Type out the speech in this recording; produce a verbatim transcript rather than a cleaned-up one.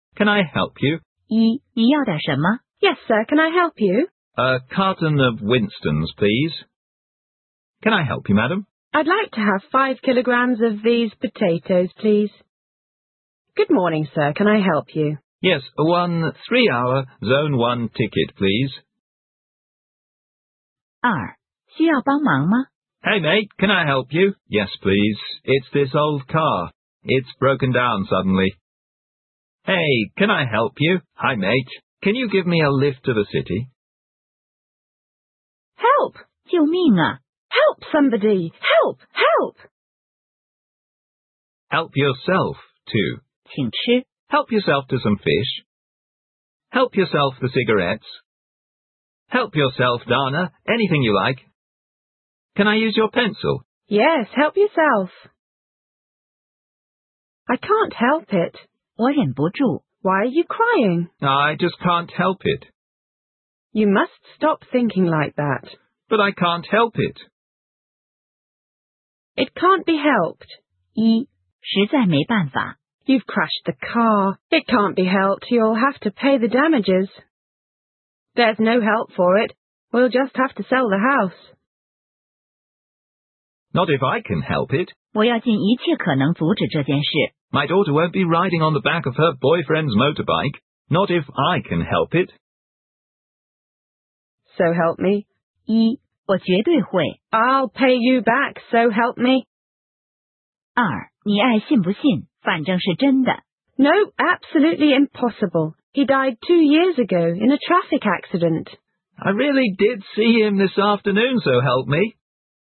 Can I help you? 一，你要点什么？ Yes, sir, can I help you? A carton of Winstons, please. Can I help you, madam? I'd like to have five kilograms of these potatoes, please. Good morning, sir, can I help you? Yes, one three-hour Zone one ticket, please. 二，需要帮忙吗？ Hey, mate, can I help you? Yes, please. It's this old car. It's broken down suddenly. Hey, can I help you? Hi, mate. Can you give me a lift to the city? Help! 救命啊！ Help somebody! Help! Help! Help yourself, too. 请吃。 Help yourself to some fish. Help yourself to cigarettes. Help yourself, Dana. Anything you like. Can I use your pencil? Yes, help yourself. I can't help it. 我忍不住。 Why are you crying? I just can't help it. You must stop thinking like that. But I can't help it. It can't be helped. 一，实在没办法。 You've crashed the car. It can't be helped. You'll have to pay the damages. There's no help for it. We'll just have to sell the house. Not if I can help it. 我要尽一切可能阻止这件事。 My daughter won't be riding on the back of her boyfriend's motorbike. Not if I can help it. So help me. 一，我绝对会。 I'll pay you back, so help me. 二，你爱信不信，反正是真的。 No, absolutely impossible. He died two years ago in a traffic accident. I really did see him this afternoon, so help me.